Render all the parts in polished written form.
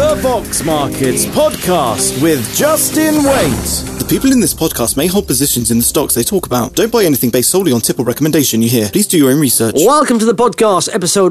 The Vox Markets Podcast with Justin Waite. The people in this podcast may hold positions in the stocks they talk about. Don't buy anything based solely on tip or recommendation you hear. Please do your own research. Welcome to the podcast, episode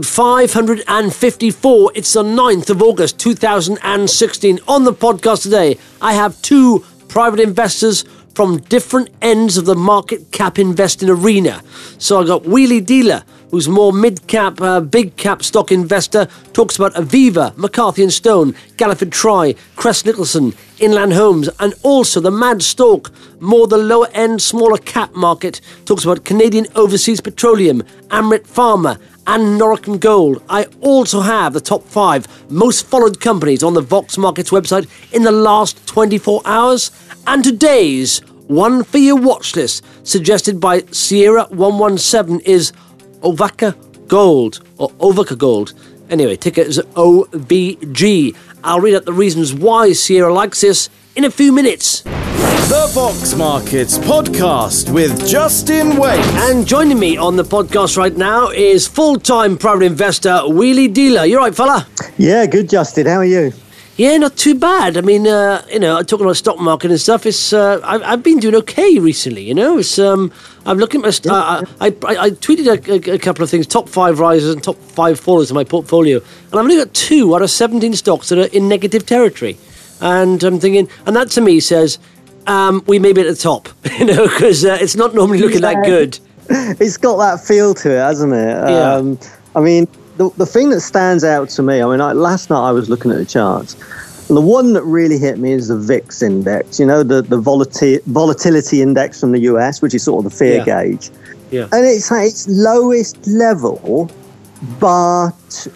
554. It's the 9th of August, 2016. On the podcast today, I have two private investors from different ends of the market cap investing arena. So I got Wheelie Dealer, who's more mid-cap, big-cap stock investor, talks about Aviva, McCarthy & Stone, Galliford Try, Crest Nicholson, Inland Homes, and also the Mad Stork, more the lower-end, smaller-cap market, talks about Canadian Overseas Petroleum, Amrit Pharma, and Noricum Gold. I also have the top 5 most followed companies on the Vox Markets website in the last 24 hours, and today's one for your watch list, suggested by Sierra117, is Ovaka Gold, or Ovaka Gold. Anyway, ticker is OVG. I'll read out the reasons why Sierra likes this in a few minutes. The Vox Markets Podcast with Justin Waite. And joining me on the podcast right now is full-time private investor Wheelie Dealer. You all right, fella? Yeah, good, Justin. How are you? Yeah, not too bad. I mean, talking about stock market and stuff, it's I've been doing okay recently. It's I'm looking at my I tweeted a couple of things, top 5 risers and top 5 fallers in my portfolio, and I've only got 2 out of 17 stocks that are in negative territory, and I'm thinking, and that to me says we may be at the top, because it's not normally looking that good. It's got that feel to it, hasn't it? Yeah. I mean, the thing that stands out to me, last night I was looking at the charts, and the one that really hit me is the VIX index, the volatility index from the US, which is sort of the fear gauge. Yeah. And it's at its lowest level, bar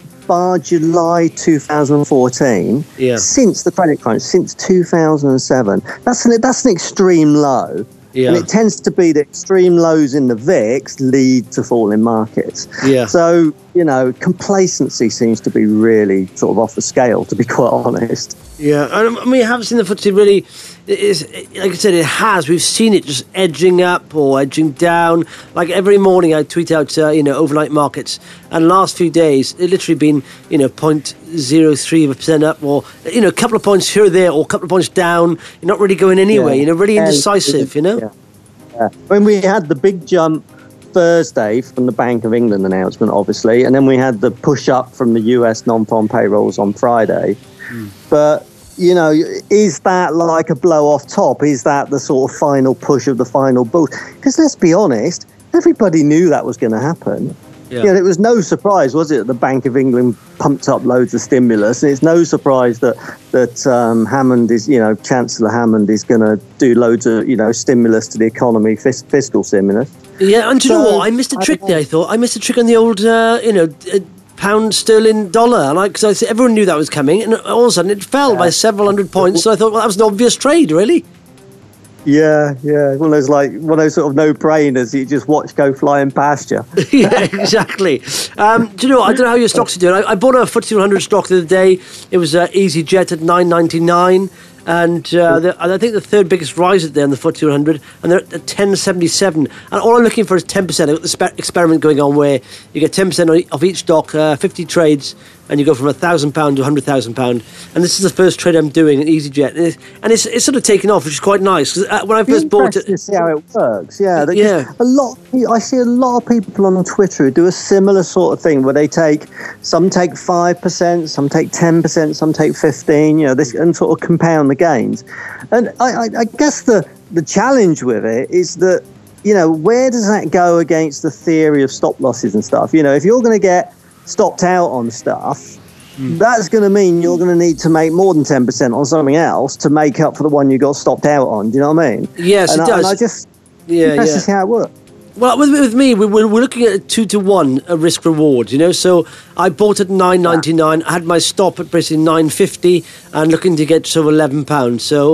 July 2014, since the credit crunch, since 2007. That's an extreme low. Yeah. And it tends to be the extreme lows in the VIX lead to falling markets. Yeah. So, complacency seems to be really sort of off the scale, to be quite honest. Yeah. I mean, I haven't seen the FTSE really, like I said, it has. We've seen it just edging up or edging down. Like every morning I tweet out, overnight markets. And last few days, it's literally been, 0.03% up or, a couple of points here or there or a couple of points down. You're not really going anywhere, really indecisive, Yeah. When we had the big jump Thursday from the Bank of England announcement, obviously, and then we had the push up from the US non-farm payrolls on Friday. But, is that like a blow off top? Is that the sort of final push of the final boost? Because let's be honest, everybody knew that was going to happen. Yeah. It was no surprise, was it? The Bank of England pumped up loads of stimulus, and it's no surprise that Hammond is, Chancellor Hammond is going to do loads of, stimulus to the economy, fiscal stimulus. Yeah, and do you know what? I missed a trick there. I thought I missed a trick on the old, pound sterling dollar, because everyone knew that was coming, and all of a sudden it fell by several hundred points. So I thought, well, that was an obvious trade, really. Yeah. One of those sort of no-brainers that you just watch go flying past you. Yeah, exactly. Do you know what? I don't know how your stocks are doing. I bought a FTSE 100 stock the other day. It was EasyJet at $9.99. And I think the third biggest rise there in the FTSE 100, and they're at 1077. And all I'm looking for is 10%. I've got this experiment going on where you get 10% of each stock, 50 trades, and you go from £1,000 to £100,000. And this is the first trade I'm doing in EasyJet, and it's sort of taken off, which is quite nice. Because when I first bought it, to see how it works. Yeah. I see a lot of people on Twitter who do a similar sort of thing where some take 5%, some take 10%, some take 15%. This and sort of compound the gains. And I guess the challenge with it is that, where does that go against the theory of stop losses and stuff? If you're going to get stopped out on stuff, that's going to mean you're going to need to make more than 10% on something else to make up for the one you got stopped out on. Do you know what I mean? Yes, it does. And I just, that's just how it works. Well, with me, we're looking at a 2-to-1 risk reward, So I bought at $9.99. I had my stop at basically $9.50, and looking to get sort of £11. So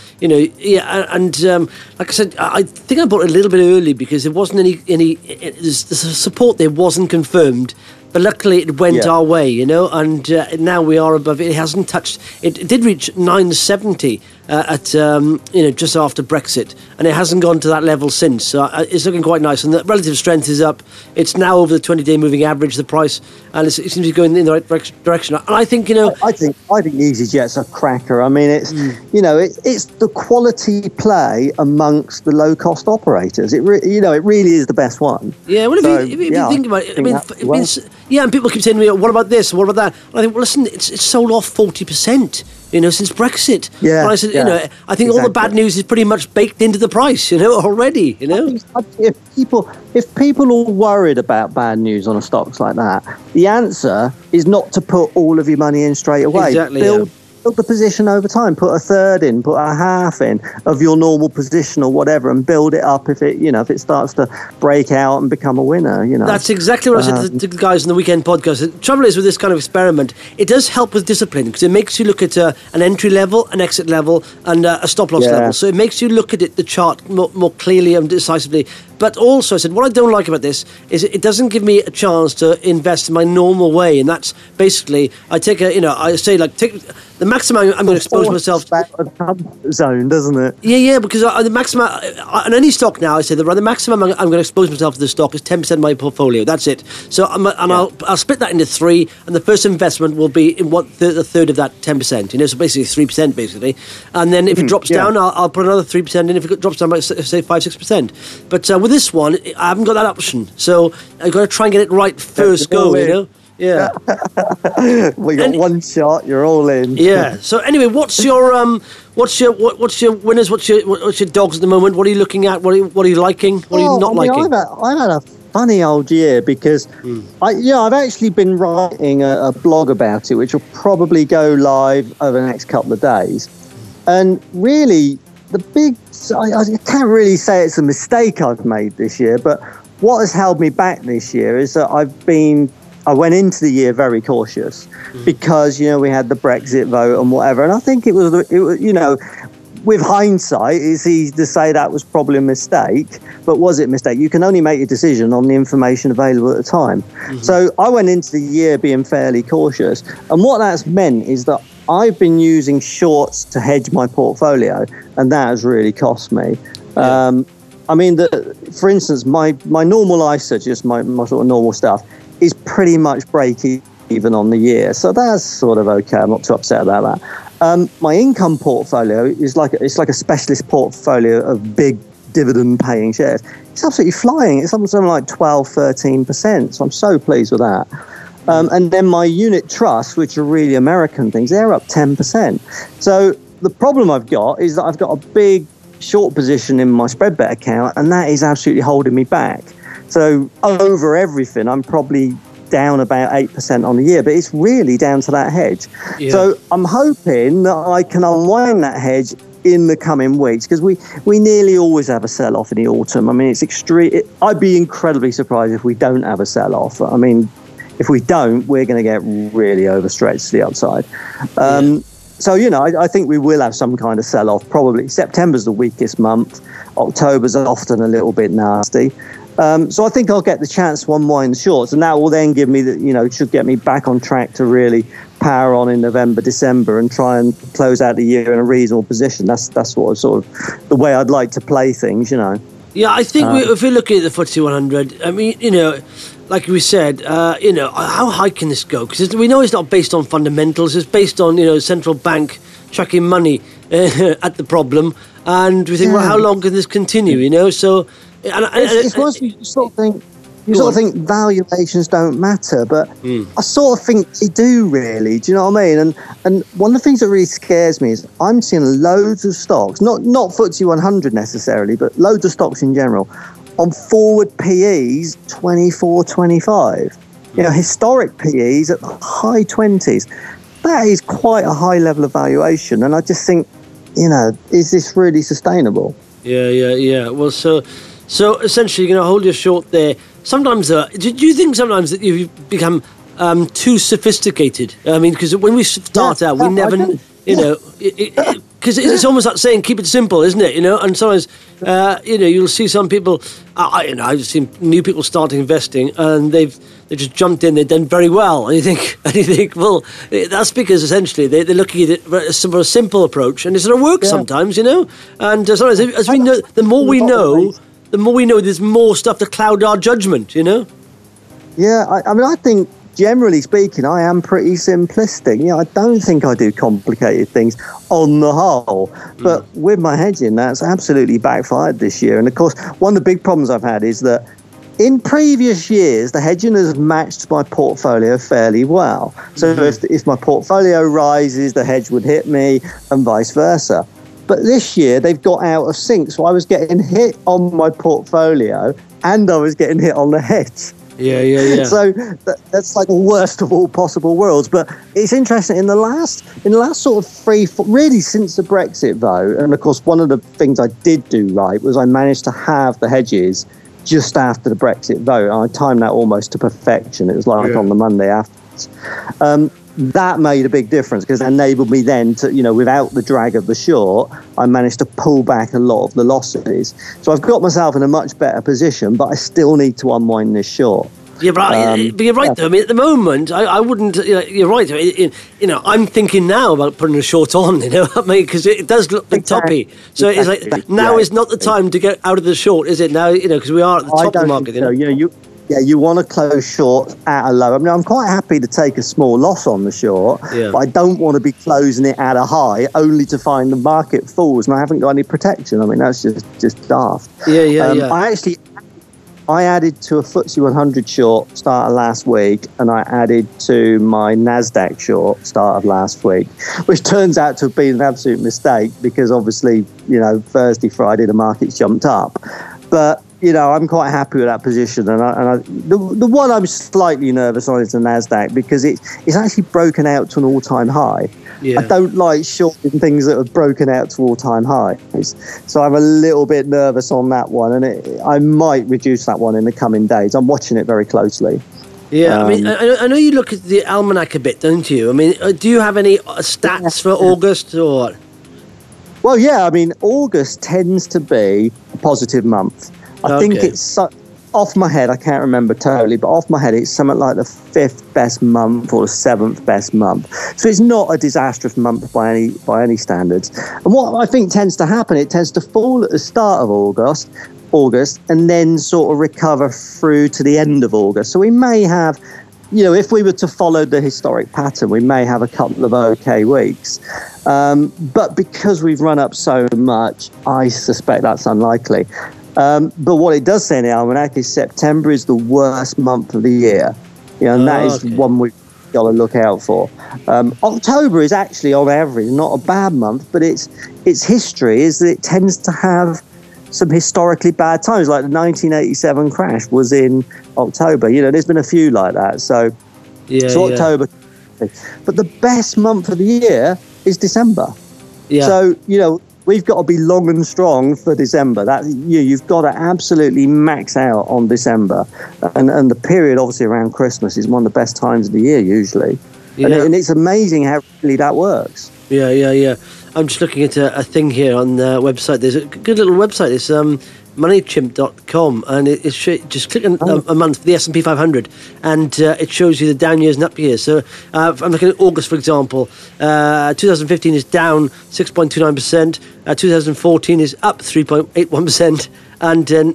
like I said, I think I bought it a little bit early because there wasn't any the support there wasn't confirmed. But luckily it went our way, and now we are above it. It hasn't touched. It did reach 970 at just after Brexit, and it hasn't gone to that level since. So it's looking quite nice, and the relative strength is up. It's now over the 20-day moving average, the price, and it seems to be going in the right direction. And I think I think EasyJet's a cracker. I mean, it's it's the quality play amongst the low cost operators. It really is the best one. Yeah, well, if you think about it, and people keep saying to me, "What about this? What about that?" And I think, well, listen, it's sold off 40%. Since Brexit. Yeah. And I said, I think all the bad news is pretty much baked into the price, already. If people are worried about bad news on a stocks like that, the answer is not to put all of your money in straight away. Exactly. Build the position over time. Put a third in, put a half in of your normal position or whatever, and build it up if it starts to break out and become a winner. That's exactly what I said to the guys on the weekend podcast. The trouble is with this kind of experiment, it does help with discipline because it makes you look at an entry level, an exit level, and a stop loss level. So it makes you look at the chart more clearly and decisively. But also, I said, what I don't like about this is it doesn't give me a chance to invest in my normal way, and that's basically I take take the maximum I'm going to expose myself to. The comfort zone, doesn't it? Yeah, because the maximum on any stock now, I say the maximum I'm going to expose myself to the stock is 10% of my portfolio. That's it. So I'll split that into three, and the first investment will be in a third of that 10%. So basically 3%, basically, and then if it drops down, I'll put another 3% in. If it drops down by say 5-6%, but with this one, I haven't got that option, so I've got to try and get it right first go. Yeah. We got one shot. You're all in. Yeah. So anyway, what's your winners? What's your dogs at the moment? What are you looking at? What are you liking? What are you not liking? I've had a funny old year because I've actually been writing a blog about it, which will probably go live over the next couple of days. And really, I can't really say it's a mistake I've made this year, but what has held me back this year is that I went into the year very cautious because, we had the Brexit vote and whatever. And I think it was with hindsight, it's easy to say that was probably a mistake. But was it a mistake? You can only make a decision on the information available at the time. So I went into the year being fairly cautious. And what that's meant is that I've been using shorts to hedge my portfolio, and that has really cost me. For instance, my normal ISA, just my sort of normal stuff, is pretty much break even on the year. So that's sort of okay. I'm not too upset about that. My income portfolio is like a specialist portfolio of big dividend paying shares. It's absolutely flying. It's something like 12-13%. So I'm so pleased with that. And then my unit trusts, which are really American things, they're up 10%. So the problem I've got is that I've got a big short position in my spread bet account, and that is absolutely holding me back. So over everything, I'm probably down about 8% on the year, but it's really down to that hedge. Yeah. So I'm hoping that I can unwind that hedge in the coming weeks, because we nearly always have a sell-off in the autumn. I mean, it's extreme. I'd be incredibly surprised if we don't have a sell-off. I mean, if we don't, we're going to get really overstretched to the upside. So, I think we will have some kind of sell-off. Probably September's the weakest month. October's often a little bit nasty. So I think I'll get the chance to unwind the shorts, and that will then give me should get me back on track to really power on in November, December, and try and close out the year in a reasonable position. That's what sort of the way I'd like to play things, Yeah, I think if we're looking at the FTSE 100, I mean, like we said, how high can this go? Because we know it's not based on fundamentals. It's based on, central bank chucking money at the problem. And we think, well, how long can this continue, So... It's once you sort of think valuations don't matter, but I sort of think they do, really. Do you know what I mean? And one of the things that really scares me is I'm seeing loads of stocks, not FTSE 100 necessarily, but loads of stocks in general, on forward PEs 24, 25. Historic PEs at the high 20s. That is quite a high level of valuation, and I just think, is this really sustainable? Yeah. Well, So essentially, you're going to hold your short there. Sometimes, do you think sometimes that you've become too sophisticated? I mean, because when we start out, we never, because it's almost like saying keep it simple, isn't it? And sometimes you'll see some people. I've seen new people starting investing, and they just jumped in. They've done very well, and you think, well, that's because essentially they're looking at it for a simple approach, and it sort of works sometimes, And sometimes, as we know, the more we know, there's more stuff to cloud our judgment, Yeah, I think, generally speaking, I am pretty simplistic. I don't think I do complicated things on the whole. But with my hedging, that's absolutely backfired this year. And of course, one of the big problems I've had is that in previous years, the hedging has matched my portfolio fairly well. So if my portfolio rises, the hedge would hit me, and vice versa. But this year, they've got out of sync. So I was getting hit on my portfolio, and I was getting hit on the hedge. Yeah. So that's like the worst of all possible worlds. But it's interesting, in the last sort of 3-4, really since the Brexit vote, and of course one of the things I did do right was I managed to have the hedges just after the Brexit vote. I timed that almost to perfection. It was like on the Monday afterwards. That made a big difference because it enabled me then to, without the drag of the short, I managed to pull back a lot of the losses. So I've got myself in a much better position, but I still need to unwind this short. Yeah, but you're right, though. I mean, at the moment, I wouldn't. You're right. I'm thinking now about putting a short on. Because it does look big toppy. So it's like now is not the time to get out of the short, is it? Now, because we are at the top of the market. You want to close short at a low. I mean, I'm quite happy to take a small loss on the short, but I don't want to be closing it at a high only to find the market falls and I haven't got any protection. I mean, that's just daft. I added to a FTSE 100 short start of last week, and I added to my NASDAQ short start of last week, which turns out to have been an absolute mistake because obviously, Thursday, Friday, the markets jumped up. But I'm quite happy with that position, and the one I'm slightly nervous on is the Nasdaq because it's actually broken out to an all-time high. Yeah. I don't like shorting things that have broken out to all-time highs, so I'm a little bit nervous on that one, and I might reduce that one in the coming days. I'm watching it very closely. Yeah, I mean, I know you look at the almanac a bit, don't you? I mean, do you have any stats for August or what? Well, yeah, I mean, August tends to be a positive month. I think it's, off my head, I can't remember totally, but off my head, it's something like the 5th best month or the 7th best month. So it's not a disastrous month by any standards. And what I think tends to happen, it tends to fall at the start of August, and then sort of recover through to the end of August. So we may have, if we were to follow the historic pattern, we may have a couple of okay weeks. But because we've run up so much, I suspect that's unlikely. But what it does say in the almanac is September is the worst month of the year. And that is one we've got to look out for. October is actually, on average, not a bad month, but its history is that it tends to have some historically bad times, like the 1987 crash was in October. There's been a few like that. So October. But the best month of the year is December. Yeah. So, we've got to be long and strong for December. You've got to absolutely max out on December. And the period, obviously, around Christmas is one of the best times of the year, usually. Yeah. And it's amazing how really that works. Yeah. I'm just looking at a thing here on the website. There's a good little website. It's moneychimp.com, and just click on a month for the S&P 500, and it shows you the down years and up years. So I'm looking at August, for example. 2015 is down 6.29%. 2014 is up 3.81%. And then,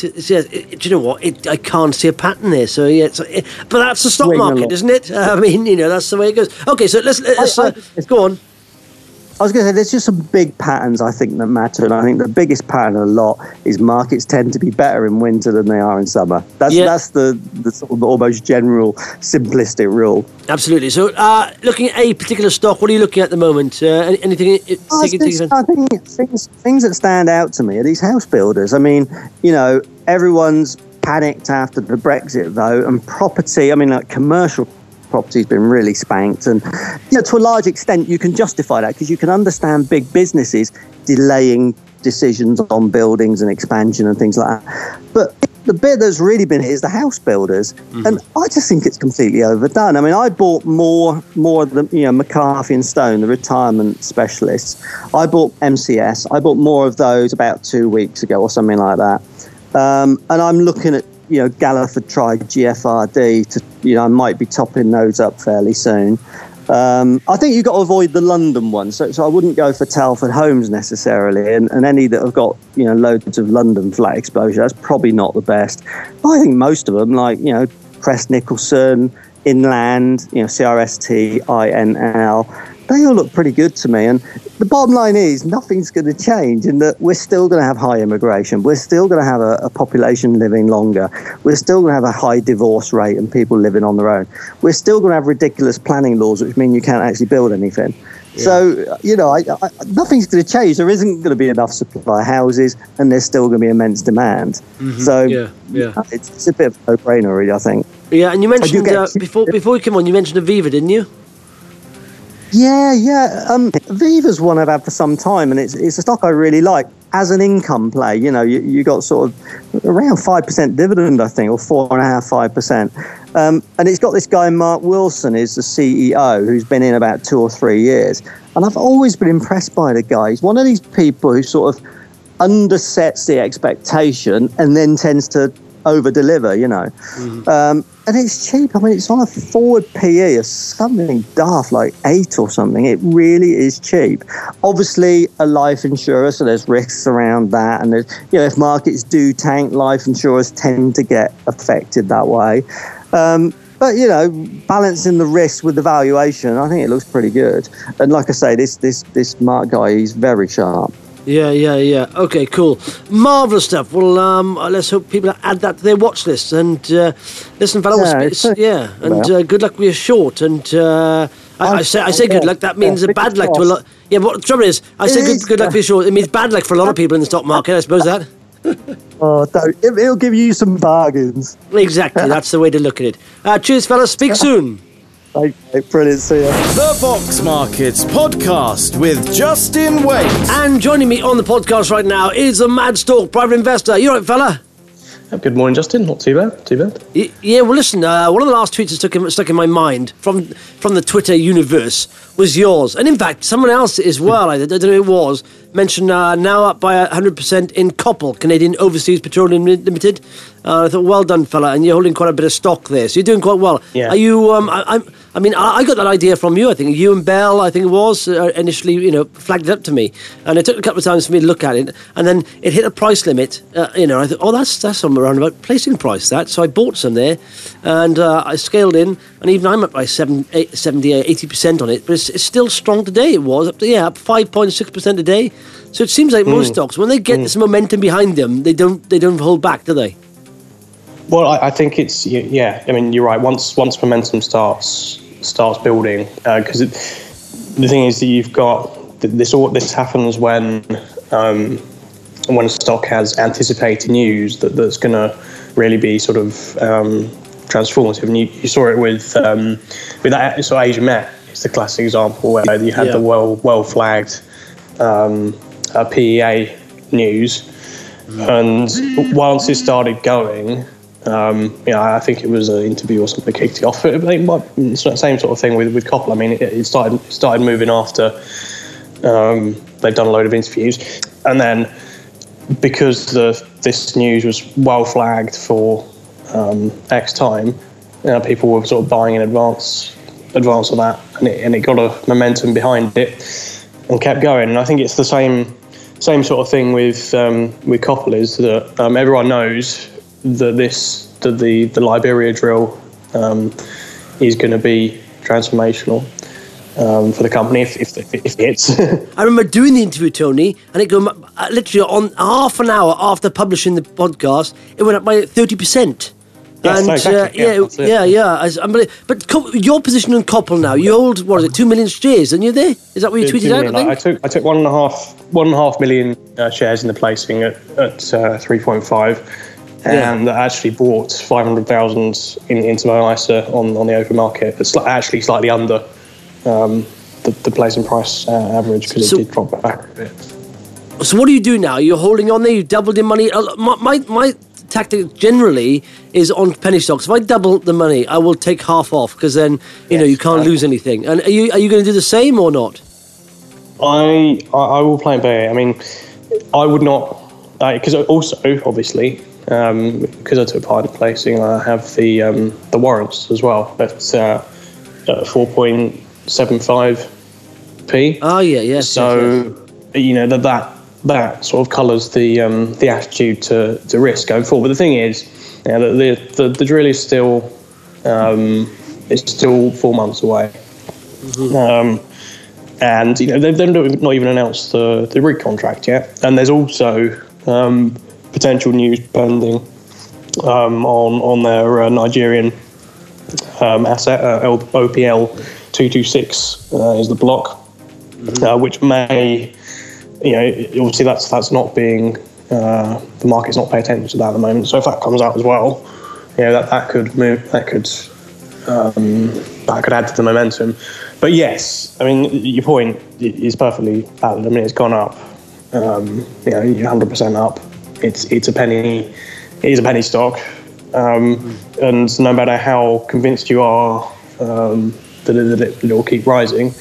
do you know what? I can't see a pattern there. So but that's the stock market, isn't it? I mean, that's the way it goes. Okay, so let's go on. I was going to say, there's just some big patterns, I think, that matter. And I think the biggest pattern a lot is markets tend to be better in winter than they are in summer. That's the sort of almost general, simplistic rule. Absolutely. So looking at a particular stock, what are you looking at the moment? Anything? I think things that stand out to me are these house builders. I mean, everyone's panicked after the Brexit vote, and property, commercial property's been really spanked, and to a large extent you can justify that because you can understand big businesses delaying decisions on buildings and expansion and things like that. But the bit that's really been hit is the house builders, and I just think it's completely overdone. I mean, I bought more of the, McCarthy and Stone, the retirement specialists. I bought MCS. I bought more of those about 2 weeks ago or something like that. And I'm looking at, Galliford Try GFRD to, I might be topping those up fairly soon. I think you've got to avoid the London ones, so I wouldn't go for Telford Homes necessarily, and any that have got loads of London flat exposure. That's probably not the best. But I think most of them, like Crest Nicholson, Inland, CRST, INL, they all look pretty good to me. And the bottom line is nothing's going to change in that we're still going to have high immigration. We're still going to have a population living longer. We're still going to have a high divorce rate and people living on their own. We're still going to have ridiculous planning laws, which mean you can't actually build anything. Yeah. So, nothing's going to change. There isn't going to be enough supply of houses, and there's still going to be immense demand. So it's a bit of a no-brainer, really, I think. Yeah, and you mentioned, before we came on, you mentioned Aviva, didn't you? Yeah. Aviva's one I've had for some time, and it's a stock I really like as an income play. You got sort of around 5% dividend, I think, or 4.5%, 5%. And it's got this guy, Mark Wilson, is the CEO, who's been in about 2 or 3 years. And I've always been impressed by the guy. He's one of these people who sort of undersets the expectation and then tends to over-deliver, and it's cheap. I mean, it's on a forward PE of something daft like 8 or something. It really is cheap. Obviously, a life insurer, so there's risks around that. And there's, if markets do tank, life insurers tend to get affected that way. But balancing the risk with the valuation, I think it looks pretty good. And like I say, this Mark guy, he's very sharp. Yeah. Okay, cool. Marvellous stuff. Well, let's hope people add that to their watch list. And listen, fellas, good luck with your short. And I say good luck. That means bad luck to a lot. Yeah, but the trouble is, I say good luck for your short. It means bad luck for a lot of people in the stock market, I suppose that. Oh, don't. It'll give you some bargains. Exactly, that's the way to look at it. Cheers, fellas. Speak soon. Okay, brilliant. See ya. The Fox Markets Podcast with Justin Waite. And joining me on the podcast right now is a Mad Stalk private investor. You all right, fella? Good morning, Justin. Not too bad. Yeah, well, listen, one of the last tweets that stuck in my mind from the Twitter universe was yours. And in fact, someone else as well, I don't know who it was, mentioned now up by 100% in Coppel, Canadian Overseas Petroleum Limited. I thought, well done, fella, and you're holding quite a bit of stock there, so you're doing quite well. Yeah. Are you, I got that idea from you, I think. You and Bell, I think it was, initially, flagged it up to me. And it took a couple of times for me to look at it. And then it hit a price limit. I thought, that's somewhere around about placing price, that. So I bought some there. And I scaled in. And even I'm up by 70, 80% on it. But it's still strong today, it was. Up 5.6% a day. So it seems like most stocks, when they get this momentum behind them, they don't hold back, do they? Well, I think it's I mean, you're right. Once momentum starts building, because the thing is that you've got this happens when a stock has anticipated news that's going to really be sort of transformative. And you saw it with that sort of Asia Met. It's the classic example where you had the well flagged PEA news, and once it started going. I think it was an interview or something that kicked it off. It's the same sort of thing with Coppel. I mean, it started moving after they've done a load of interviews, and then because this news was well flagged for X time, people were sort of buying in advance of that, and it got a momentum behind it and kept going. And I think it's the same sort of thing with Coppel, is that everyone knows that the Liberia drill is going to be transformational for the company if it hits. I remember doing the interview, Tony, and it go literally on half an hour after publishing the podcast, it went up by 30%. Yes, and exactly. But your position in Coppel now, you hold 2 million shares, and you're there. Is that what you tweeted out? I took 1.5 million shares in the placing at 3.5. And actually bought 500,000 into my ISA on the open market. It's actually slightly under the placing price average, because it did drop back a bit. So what do you do now? You're holding on there. You doubled in money. My tactic generally is on penny stocks. If I double the money, I will take half off because then you can't lose anything. And are you going to do the same or not? I will play it by ear. I mean, I would not, because also obviously because I took part in placing, I have the warrants as well at 4.75p. Oh yes. So that sort of colours the attitude to risk going forward. But the thing is, the drill is still it's still 4 months away, and they've not even announced the rig contract yet. And there's also potential news pending on their Nigerian asset, OPL 226 is the block, which may. Obviously that's not being the market's not paying attention to that at the moment. So if that comes out as well, that could move, that could add to the momentum. But yes, I mean your point is perfectly valid. I mean it's gone up, 100% up. It's a penny. It is a penny stock, and no matter how convinced you are that it will keep rising,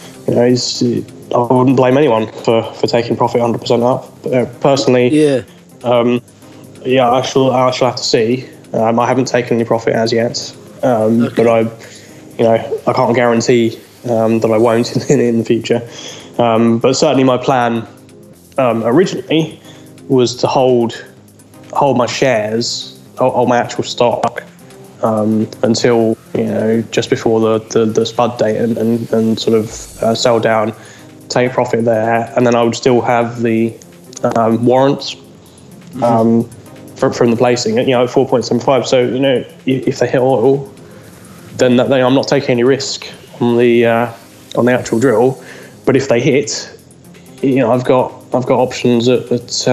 I wouldn't blame anyone for taking profit 100% up. But, personally, I shall have to see. I haven't taken any profit as yet, but I can't guarantee that I won't in the future. But certainly, my plan originally was to hold my shares, hold my actual stock until just before the spud date and sort of sell down. Take profit there, and then I would still have the warrants from the placing at 4.75. So if they hit oil, then I'm not taking any risk on the actual drill. But if they hit, I've got options at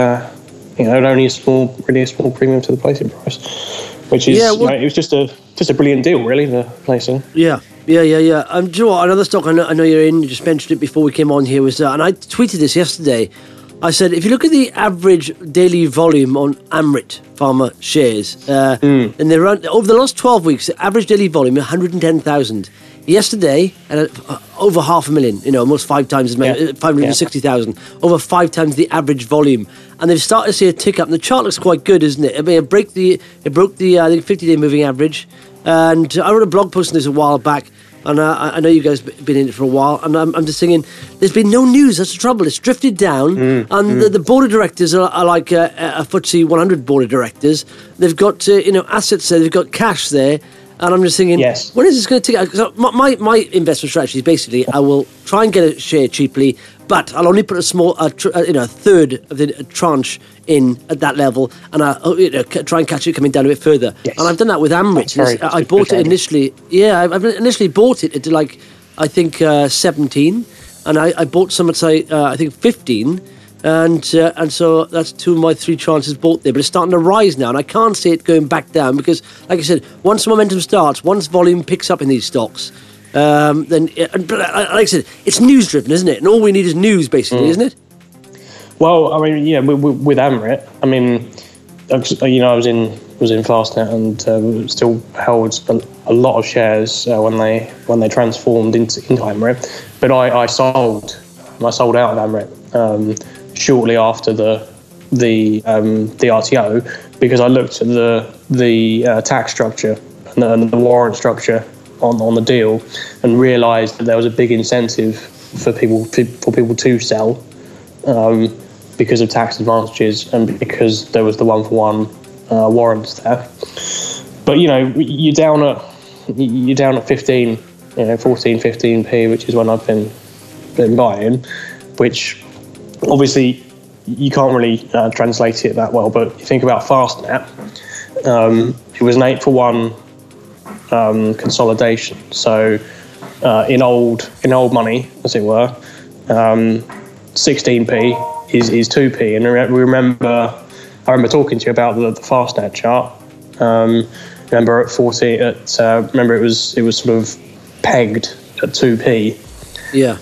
only a small premium to the placing price, which is it was just a brilliant deal, really, the placing. Yeah. Do you know what? Another stock I know you're in, you just mentioned it before we came on here, was, and I tweeted this yesterday, I said, if you look at the average daily volume on Amrit Pharma shares, and they run over the last 12 weeks, the average daily volume, 110,000. Yesterday, over 500,000, almost 5 times as many, 560,000, over 5 times the average volume. And they've started to see a tick up, and the chart looks quite good, isn't it? I mean, it broke the 50-day moving average. And I wrote a blog post on this a while back, and I know you guys have been in it for a while, and I'm just thinking, there's been no news. That's the trouble. It's drifted down, and the board of directors are like a FTSE 100 board of directors. They've got assets there, they've got cash there, and I'm just thinking, when is this going to take? So my investment strategy is basically I will try and get a share cheaply, but I'll only put a small, a third of the tranche in at that level, and I'll try and catch it coming down a bit further. Yes. And I've done that with Amrit. I bought it initially. Yeah, I've initially bought it at I think 17, and I bought some at I think 15, and so that's 2 of my 3 tranches bought there. But it's starting to rise now, and I can't see it going back down because, like I said, once momentum starts, once volume picks up in these stocks. Then, but like I said, it's news driven, isn't it? And all we need is news, basically, isn't it? Well, I mean, with Amrit, I mean, I was in Fastnet and still held a lot of shares when they transformed into Amrit, but I sold out of Amrit shortly after the RTO because I looked at the tax structure and the warrant structure on the deal and realised that there was a big incentive for people to sell because of tax advantages and because there was the 1-for-1 warrants there. But you're down at 15, 14, 15p, which is when I've been buying, which obviously you can't really translate it that well. But you think about Fastnet, it was an 8-for-1 consolidation. So in old money, as it were, 16p is 2p. And I remember talking to you about the Fastnet chart. Remember at 40, remember it was sort of pegged at 2p. Yeah.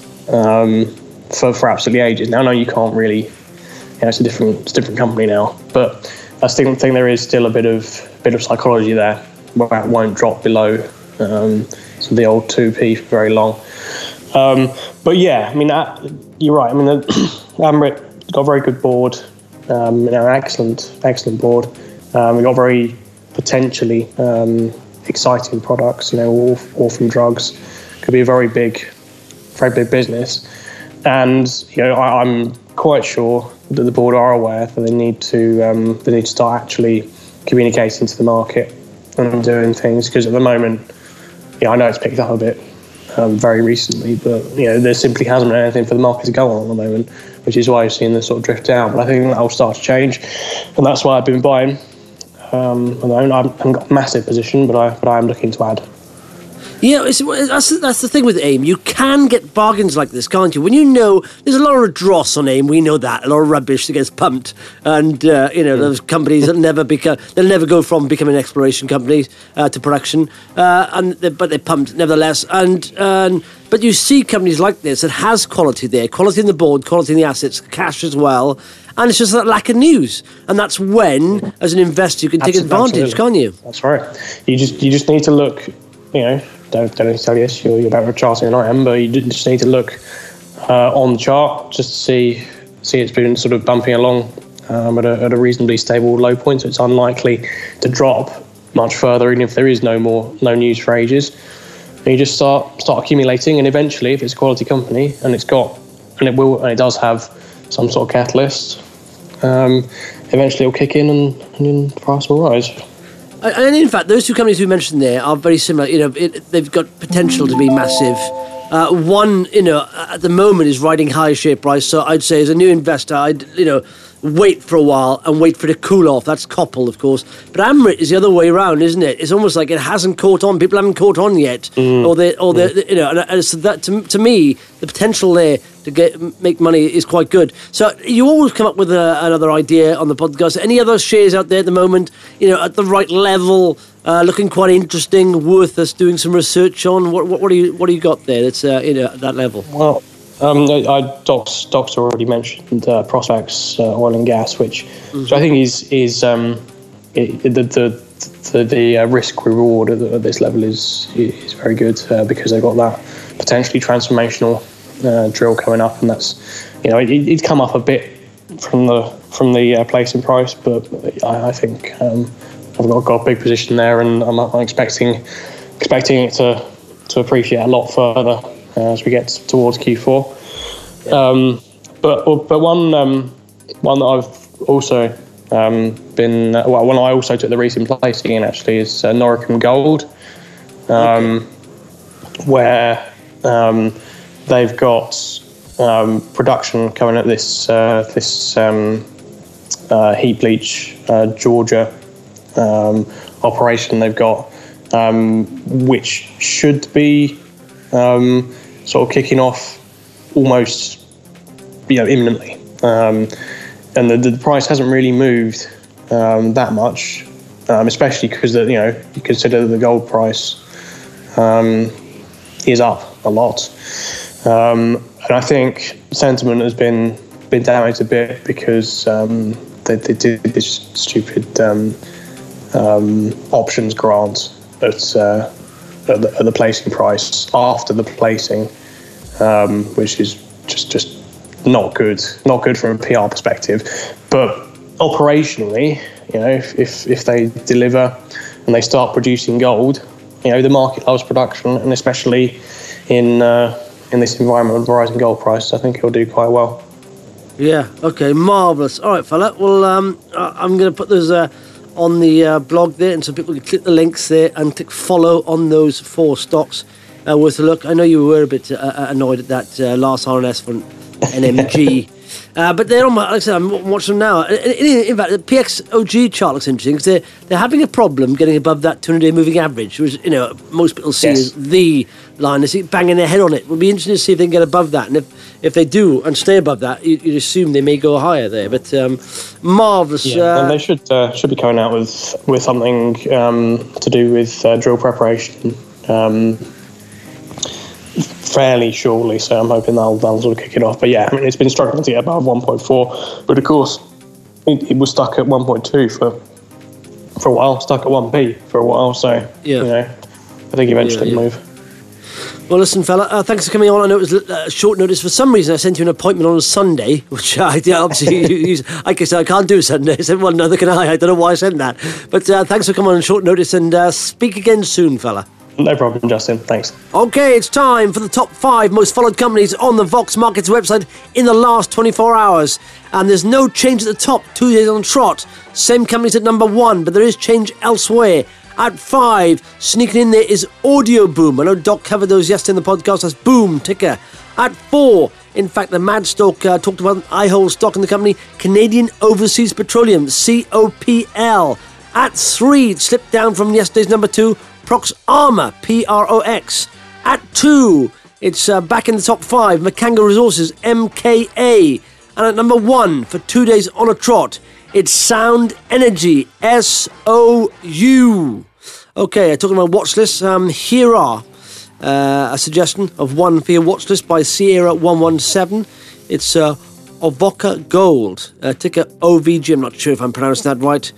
For absolutely ages. Now I know you can't really. It's a different company now, but I still think there is still a bit of psychology there where it won't drop below so the old 2p for very long. But yeah, I mean, you're right. I mean, Amrit got a very good board, excellent board. We got very potentially exciting products. Orphan drugs could be a very big business, and I'm quite sure that the board are aware that they need to start actually communicating to the market and doing things, because at the moment, I know it's picked up a bit very recently, but there simply hasn't been anything for the market to go on at the moment, which is why you've seen this sort of drift down. But I think that will start to change, and that's why I've been buying. I haven't got a massive position, but I am looking to add. Yeah, that's the thing with AIM. You can get bargains like this, can't you? When there's a lot of dross on AIM, we know that, a lot of rubbish that gets pumped, and those companies that they'll never go from becoming exploration companies to production, but they're pumped nevertheless. But you see companies like this that has quality there, quality in the board, quality in the assets, cash as well, and it's just that lack of news, and that's when, as an investor, you can take advantage, can't you? That's right. You just need to look. Don't need to tell you this, you're better at charting than I am, but you just need to look on the chart just to see it's been sort of bumping along at a reasonably stable low point, so it's unlikely to drop much further, even if there is no news for ages. And you just start accumulating, and eventually, if it's a quality company and it does have some sort of catalyst, eventually it'll kick in and the price will rise. And in fact, those two companies we mentioned there are very similar. They've got potential to be massive. One, at the moment is riding high share price. So I'd say, as a new investor, I'd wait for a while and wait for it to cool off. That's Koppel, of course. But Amrit is the other way around, isn't it? It's almost like it hasn't caught on. People haven't caught on yet, And so that to me, the potential there to make money is quite good. So you always come up with another idea on the podcast. Any other shares out there at the moment, at the right level, looking quite interesting, worth us doing some research on? What do you got there that's at that level? Well, Doc's already mentioned Prospex Oil and Gas, which I think is the risk reward at this level is very good, because they've got that potentially transformational drill coming up, and that's it's come up a bit from the placing price, but I think I've got a big position there, and I'm expecting it to appreciate a lot further as we get towards Q4. But one that I've also one I also took the recent placing in actually is Noricum Gold, where they've got production coming at this heap leach Georgia operation they've got, which should be sort of kicking off almost imminently, and the price hasn't really moved that much, especially because you consider that the gold price is up a lot, and I think sentiment has been damaged a bit because they did this stupid options grant at the placing price after the placing, which is just not good from a PR perspective. But operationally, if they deliver and they start producing gold, the market loves production, and especially in this environment of rising gold prices, I think it'll do quite well. Yeah. Okay. Marvellous. All right, fella. Well, I'm going to put those on the blog there, and so people can click the links there and click follow on those 4 stocks. Worth a look. I know you were a bit annoyed at that last RNS from NMG. But they're on my, like I said, I'm watching them now. In fact, the PXOG chart looks interesting because they're having a problem getting above that 200-day moving average, which most people see as the line. They see banging their head on it. It would be interesting to see if they can get above that, and if they do and stay above that, you'd assume they may go higher there. But marvellous. Yeah, and they should be coming out with something to do with drill preparation. Fairly shortly, so I'm hoping that'll sort of kick it off. But yeah, I mean, it's been struggling to get above 1.4, but of course it was stuck at 1.2 for a while, stuck at 1p for a while. So I think eventually it'll move. Well, listen, fella, thanks for coming on. I know it was short notice. For some reason, I sent you an appointment on a Sunday, which obviously, like I said, I can't do Sunday. I said, well, neither can I. I don't know why I sent that. But thanks for coming on short notice, and speak again soon, fella. No problem, Justin. Thanks. Okay, it's time for the top 5 most followed companies on the Vox Markets website in the last 24 hours. And there's no change at the top, 2 days on trot. Same companies at number 1, but there is change elsewhere. At 5, sneaking in there is Audio Boom. I know Doc covered those yesterday in the podcast. That's Boom ticker. At 4, in fact, the Mad Stock talked about eye-hole stock in the company, Canadian Overseas Petroleum, COPL. At 3, it slipped down from yesterday's number 2, Prox Armour, PROX. At 2, it's back in the top 5, Makanga Resources, MKA. And at number 1, for 2 days on a trot, it's Sound Energy, SOU. Okay, talking about watch lists, here are a suggestion of one for your watch list by Sierra 117. It's Ovoca Gold, ticker OVG. I'm not sure if I'm pronouncing that right.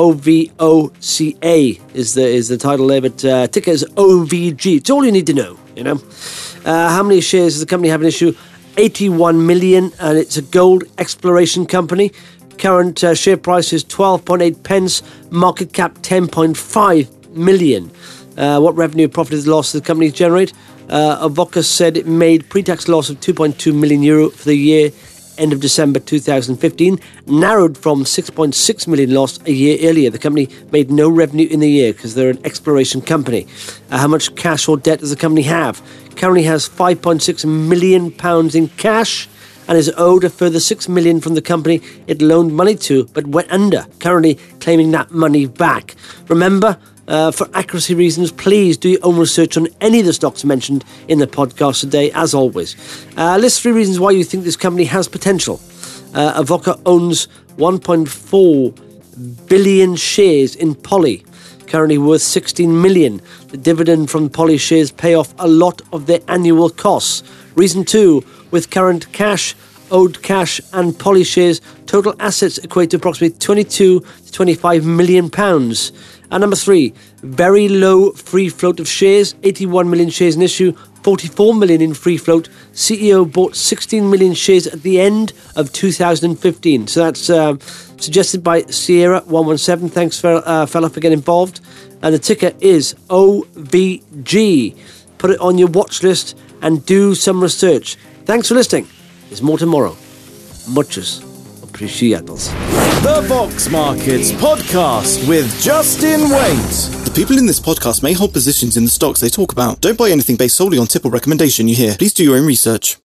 OVOCA is the title there, but ticker is OVG. It's all you need to know, you know. How many shares does the company have in issue? 81 million, and it's a gold exploration company. Current share price is 12.8 pence, market cap 10.5 million. What revenue, profit, is the loss the company generate? Avoca said it made pre-tax loss of 2.2 million euro for the year end of December 2015, narrowed from 6.6 million loss a year earlier. The company made no revenue in the year because they're an exploration company. How much cash or debt does the company have? Currently has £5.6 million in cash and is owed a further $6 million from the company it loaned money to but went under, currently claiming that money back. Remember, for accuracy reasons, please do your own research on any of the stocks mentioned in the podcast today, as always. List 3 reasons why you think this company has potential. Avoca owns 1.4 billion shares in Poly, currently worth 16 million. The dividend from Poly shares pay off a lot of their annual costs. Reason 2, with current cash, owed cash and Poly shares, total assets equate to approximately 22 to 25 million pounds. And number 3, very low free float of shares, 81 million shares in issue, 44 million in free float. CEO bought 16 million shares at the end of 2015. So that's suggested by Sierra 117. Thanks, fella, for getting involved. And the ticker is OVG. Put it on your watch list and do some research. Thanks for listening. There's more tomorrow. Muchos apreciados. The Vox Markets Podcast with Justin Waite. The people in this podcast may hold positions in the stocks they talk about. Don't buy anything based solely on tip or recommendation you hear. Please do your own research.